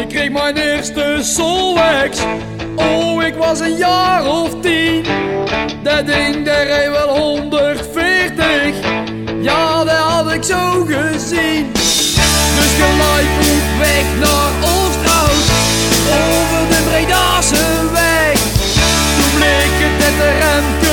Ik kreeg mijn eerste Solvex. Oh, ik was een jaar of 10. Dat ding, dat reed wel 140. Ja, dat had ik zo gezien. Dus gelijk op weg naar Oosterhout, over de Bredase weg. Toen bleek het dat de rem